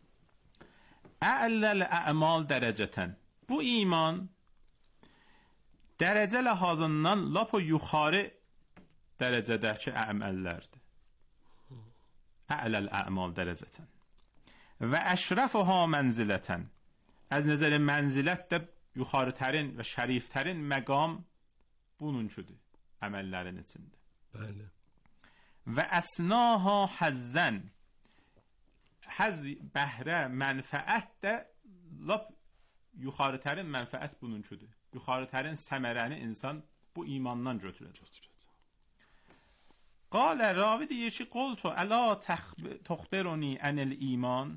A'lal a'mal dərəcətən." Bu iman dərəcə ləhazından lap o yuxarı dərəcədəki əməllərdir. A'lal a'mal dərəcətən. Və əşrəfuha mənzilətən. Az nəzəri mənzilət də yuxarıtərin və şəriftərin məqam bununkudur əməllərin içində. Bəli. Və əsnaha həzzən. Həz bəhrə mənfəət də lap yuxarıtərin mənfəət bununkudur. Yuxarıtərin səmərəni insan bu imandan götürəcək. Qalə ravi deyir ki, qoltu əla təxbiruni ənil iman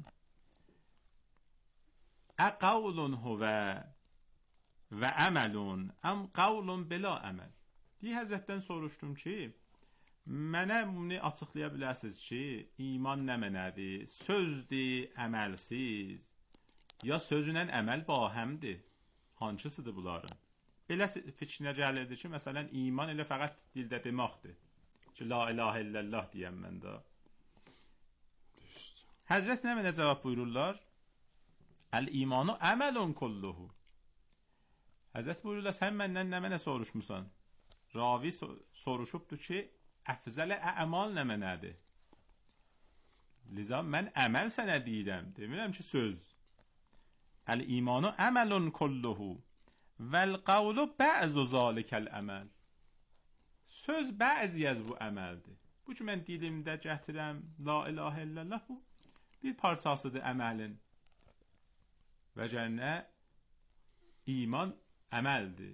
əqavlun huvə və əməlun əm qavlun bila əməl. Deyir, Həzrətdən soruşdum ki, mənə bunu açıqlaya bilərsiniz ki, iman nə mənədir? Sözdür, əməlsiz, ya sözünən əməl bahəmdir? Hansısıdır bunların? Belə fikrinə gəlirdi ki, məsələn, iman elə fəqət dildə deməkdir. Ki, la ilahə illallah deyəm mən də. Həzrət nə mənə cavab buyururlar? Əl-imanu əməlun kulluhu. Həzrət buyururlar, sən məndən nə mənə soruşmusan? Ravi soruşubdur ki, əfzələ əmal nə mənədir? Liza, mən əməl sənə deyirəm, demirəm ki, söz. Əl-imanu əməlun kulluhu vəl-qavlu bə'zu zalikəl əməl. Söz bəzi az bu əməldir. Bu ki, mən dilimdə gətirəm, la ilahə illallah, bu bir parçasıdır əməlin. Və cənnə iman əməldir.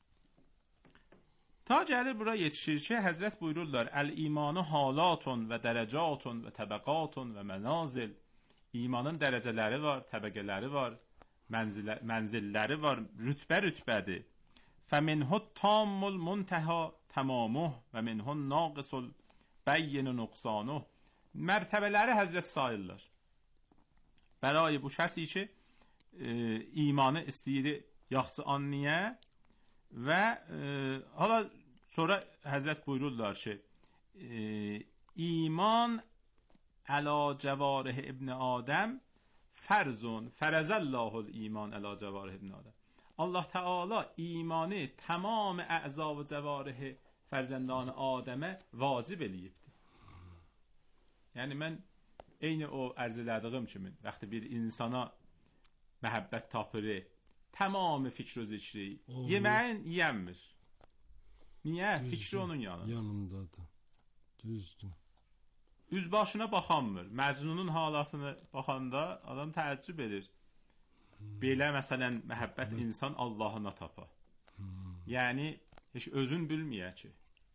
Ta gəlir bura yetişir ki, Həzrət buyururlar, əl-imanu halatun və dərəcatun və təbəqatun və mənazil. İmanın dərəcələri var, təbəqələri var, mənzilə, mənzilləri var, rütbə rütbədir. Fəminhu tammul muntəhə tamamuh və minhun naqisul bəyyinu nuqsanuh. Mərtəbələri Həzrət sayırlar. Bəlayi bu kəsi ki, e, imanı istəyir yaxşı anniyə və e, hala sonra Həzrət buyururlar ki, e, iman əla cəvarih ibn Adəm fərzun, fərəzəllahul iman əla cəvarih ibn Adəm. Allah Teala imanı tamam əza və cəvarih fərzəndan Adəmə vacib eləyibdir. Yəni mən eyni o ərz elədiyim kimi, vaxtı bir insana məhəbbət tapırı, tamamı fikr و zikri, yeməyin yiyənmir. Niyə? Düzdür. Fikri onun yanında. Yanındadır. Düzdür. Üz başına baxanmır. Məcnunun halatını baxanda adam təəccüb edir. Hmm. Belə məsələn məhəbbət hmm. insan Allahına tapa. Hmm. Yəni heç özün bilməyə ki.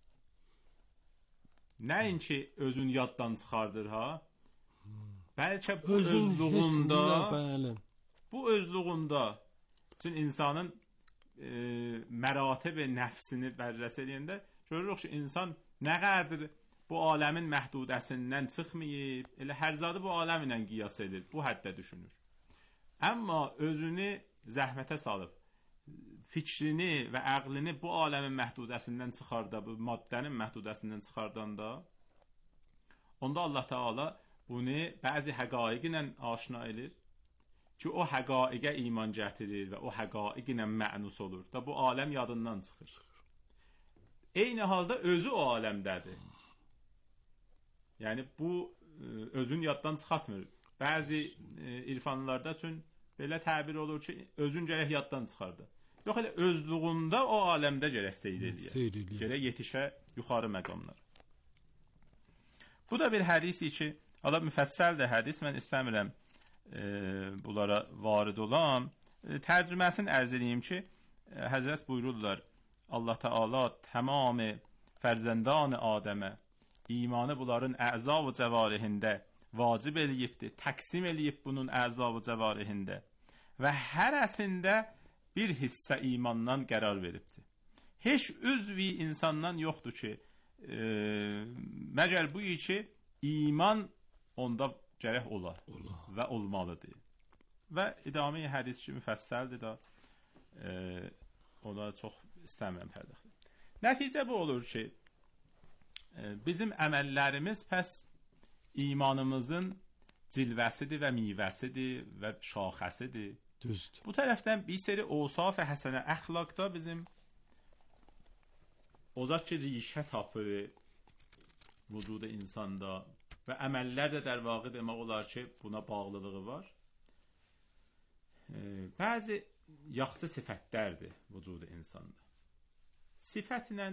Nəinki özün yaddan çıxardır ha? Hmm. Bəlkə bu özün özlüğündə bəli. Bu özlüğündə üçün insanın e, məratib və nəfsini bərrəs edəndə görürük ki, insan nə qədər bu aləmin məhdudəsindən çıxmayıb, elə hər zadı bu aləm ilə qiyas edir, bu həddə düşünür. Amma özünü zəhmətə salıb, fikrini və əqlini bu aləmin məhdudəsindən çıxarda, bu maddənin məhdudəsindən çıxardanda, onda Allah Taala bunu bəzi həqaiq ilə aşina edir ki, o həqaiqə iman gətirir və o həqaiq ilə mənus olur da bu aləm yadından çıxır. Eyni halda özü o aləmdədir. Yəni bu özün yaddan çıxartmır. Bəzi irfanlarda üçün belə təbir olur ki, özün gərək yaddan çıxardı. Yox, elə özlüğündə o aləmdə gərək seyr eləyir. Gərək yetişə yuxarı məqamlar. Bu da bir hədis ki, ala müfəssəldir hədis, mən istəmirəm e, bunlara varid olan. E, tərcüməsini ərz edeyim ki, e, Həzrət buyururlar, Allah Teala tamam fərzəndan Adəmə imanı bunların əza və cəvarihində vacib eləyibdir, təqsim eləyib bunun əza və cəvarihində və hərəsində bir hissə imandan qərar veribdir. Heç üzvi insandan yoxdur ki, e, məgər bu ki, iman onda gərək olar Allah. Və olmalıdır. Və idamə hədis ki, müfəssəldir da, e, ona çox istəmirəm pərdəxdir. Nəticə bu olur ki, e, bizim əməllərimiz pəs imanımızın cilvəsidir və mivəsidir və şaxəsidir. Düzdür. Bu tərəfdən bir seri osaf-ı həsənə əxlaqda bizim ozaq ki, rişə tapır vücudu insanda və əməllər də der vaqi demək olar ki, buna bağlılığı var. E, bəzi yaxçı sifətlərdir vücudu insanda. Sifətlə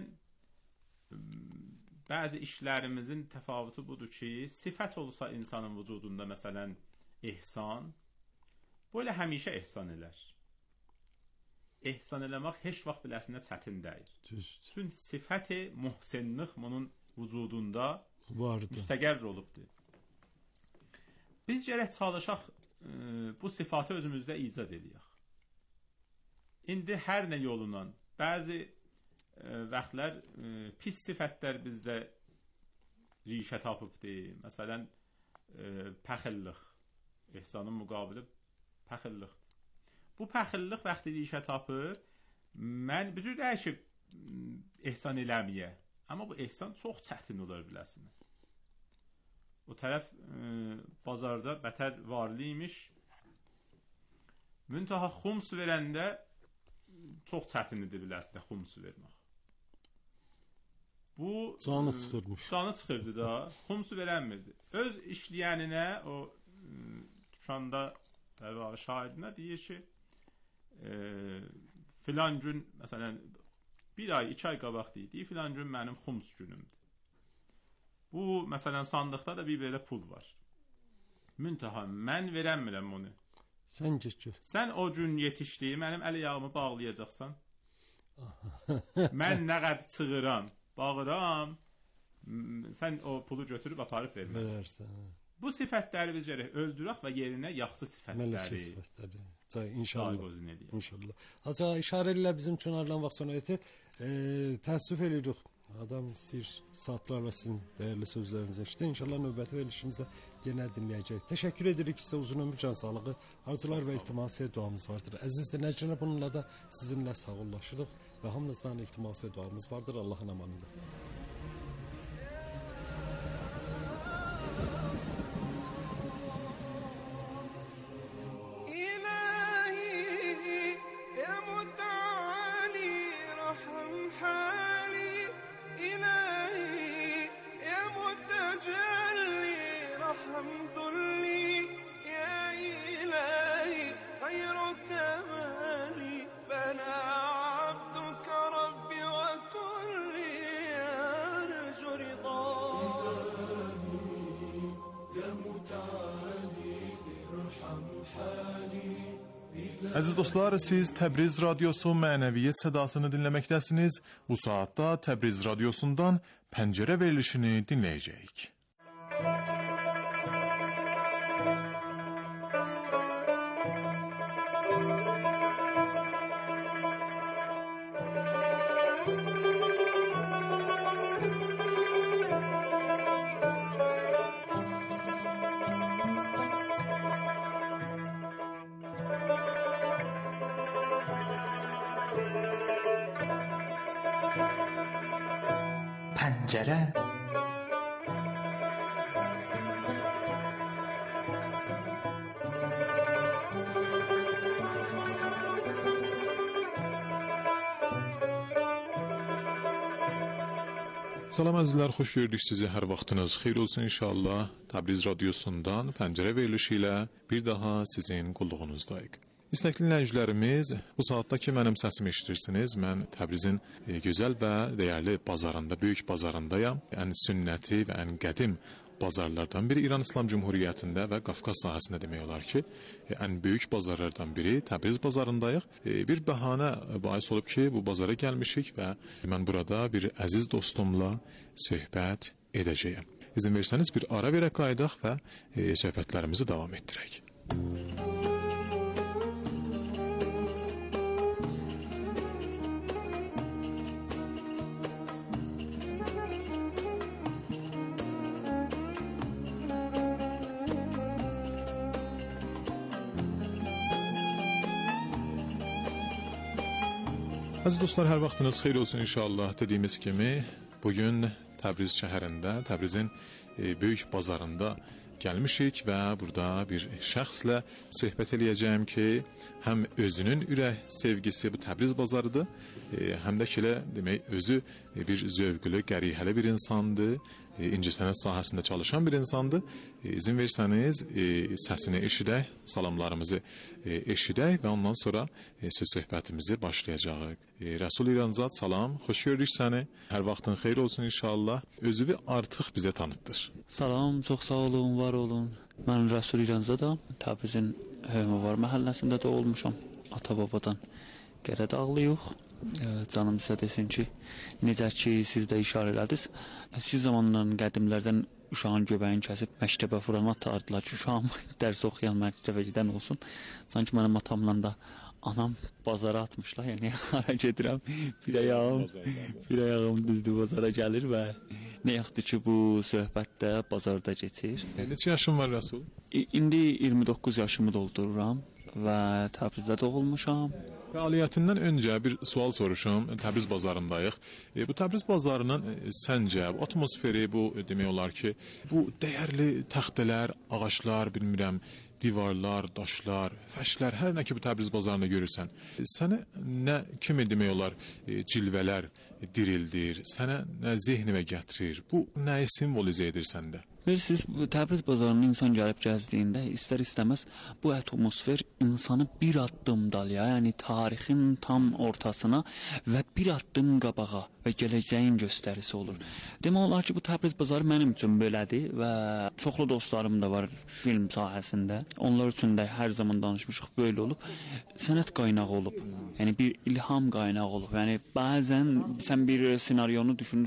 bəzi işlərimizin təfavutu budur ki, sifət olsa insanın vücudunda, məsələn, ehsan, bu elə həmişə ehsan elər. Ehsan eləmək heç vaxt biləsində çətin deyil. Düzdür. Çünki sifət-i muhsinlik bunun vücudunda vardı, müstəqər olubdur. Biz gərək çalışaq e, bu sifatı özümüzdə icad edəyək. İndi hər nə yolundan, bəzi e, vaxtlar e, pis sifətlər bizdə rişə tapıbdır. Məsələn, e, pəxillik, ehsanın müqabili pəxillikdir. Bu pəxillik vaxtı rişə tapır, mən bir cür dəyişib ehsan eləməyə. Amma bu ehsan çox çətin olar biləsinə. O tərəf e, bazarda bətər varlı imiş. Müntaha xums verəndə çox çətin idi biləsinə xums vermək. Bu canı çıxırmış. Canı çıxırdı da, xums verənmirdi. Öz işləyəninə o düşanda təbii şahidinə deyir ki, e, filan gün məsələn bir ay, iki ay qabaq deyir, filan gün mənim xums günümdür. Bu, məsələn, sandıqda da bir belə pul var. Müntaha, mən verəmirəm onu. Sən geçir. Sən o gün yetişdiyi, mənim əli yağımı bağlayacaqsan. Mən nə qədər çığıram, bağıram, sən o pulu götürüb aparıb verməlsən. Bu sifətləri biz gərək öldürək və yerinə yaxşı sifətləri. sifətləri. Cay, inşallah. İnşallah. Haca işarə ilə bizim üçün ayrılan vaxt sonra eti, e, təəssüf edirik. Adam istəyir saatlarla sizin dəyərli sözlərinizi eşitdi. İnşallah növbəti verilişimizdə yenə dinləyəcək. Təşəkkür edirik sizə uzun ömür, can sağlığı, arzular və iltimasiyə duamız vardır. Əziz dinləyicilər, bununla da sizinlə sağollaşırıq və hamınızdan iltimasiyə duamız vardır. Allahın amanında. Əziz dostlar, siz Təbriz Radiosu mənəviyyət sədasını dinləməkdəsiniz. Bu saatda Təbriz Radiosundan Pəncərə verilişini dinləyəcəyik. Pəncərə. Salam əzizlər, xoş gördük sizi. Hər vaxtınız xeyir olsun inşallah. Təbriz radiosundan Pəncərə verilişi ilə bir daha sizin qulluğunuzdayıq. İstəkli dinləyicilərimiz, bu saatda ki mənim səsimi eşidirsiniz. Mən Təbrizin e, gözəl və dəyərli bazarında, böyük bazarındayam. Ən sünnəti və ən qədim bazarlardan biri İran İslam Cumhuriyyətində və Qafqaz sahəsində demək olar ki, e, ən böyük bazarlardan biri Təbriz bazarındayıq. E, bir bəhanə bais olub ki, bu bazara gəlmişik və mən burada bir əziz dostumla söhbət edəcəyəm. İzin versəniz bir ara verək, qayıdaq və e, söhbətlərimizi davam etdirək. Əziz dostlar, hər vaxtınız xeyir olsun inşallah. Dediyimiz kimi, bugün Təbriz şəhərində, Təbrizin e, böyük bazarında gəlmişik və burada bir şəxslə söhbət eləyəcəyim ki, həm özünün ürək sevgisi bu Təbriz bazarıdır, e, həm də ki, demək, özü e, bir zövqlü, qərihəli bir insandır, e, incəsənət sahəsində çalışan bir insandır. E, izin versəniz, e, səsini eşidək, salamlarımızı e, eşidək və ondan sonra e, söz söhbətimizi başlayacağıq. E, Rəsul İranzad, salam, xoş gördük səni. Hər vaxtın xeyir olsun inşallah. Özünü artıq bizə tanıtdır. Salam, çox sağ olun, var olun. Mən Rəsul İranzadam. Təbrizin Hövməvar məhəlləsində doğulmuşam. Ata-babadan Qərədə ağlıyıq. Canım sizə desin ki, necə ki siz də işarə elədiniz, əski zamanların qədimlərdən uşağın göbəyini kəsib məktəbə fırana atardılar ki, uşağım dərs oxuyan məktəbə gedən olsun. Sanki mənim atamla da anam bazara atmışlar, yəni hara gedirəm, bir ayağım, bir ayağım düzdür bazara gəlir və nə yaxdır ki, bu söhbət də bazarda keçir. Neçə yaşın var Rəsul? İndi iyirmi doqquz yaşımı doldururam və Təbrizdə doğulmuşam. Fəaliyyətindən öncə bir sual soruşum. Təbriz bazarındayıq. E, bu Təbriz bazarının e, səncə bu atmosferi, bu e, demək olar ki, bu dəyərli taxtalar, ağaclar, bilmirəm, divarlar, daşlar, fəşlər, hər nə ki bu Təbriz bazarında görürsən, e, sənə nə kimi demək olar e, cilvələr dirildir, sənə nə zehnimə gətirir? Bu nəyi simvolizə edir səndə? Bilirsiniz, Təbriz bazarının insan gəlib gəzdiyində istər istəməz bu atmosfer insanı bir addım dalya, yəni tarixin tam ortasına və bir addım qabağa və gələcəyin göstərisi olur. Demək olar ki, bu Təbriz bazarı mənim üçün belədir və çoxlu dostlarım da var film sahəsində. Onlar üçün də hər zaman danışmışıq, belə olub. Sənət qaynağı olub. Yəni bir ilham qaynağı olub. Yəni bəzən sən bir ssenaryonu düşünürsən,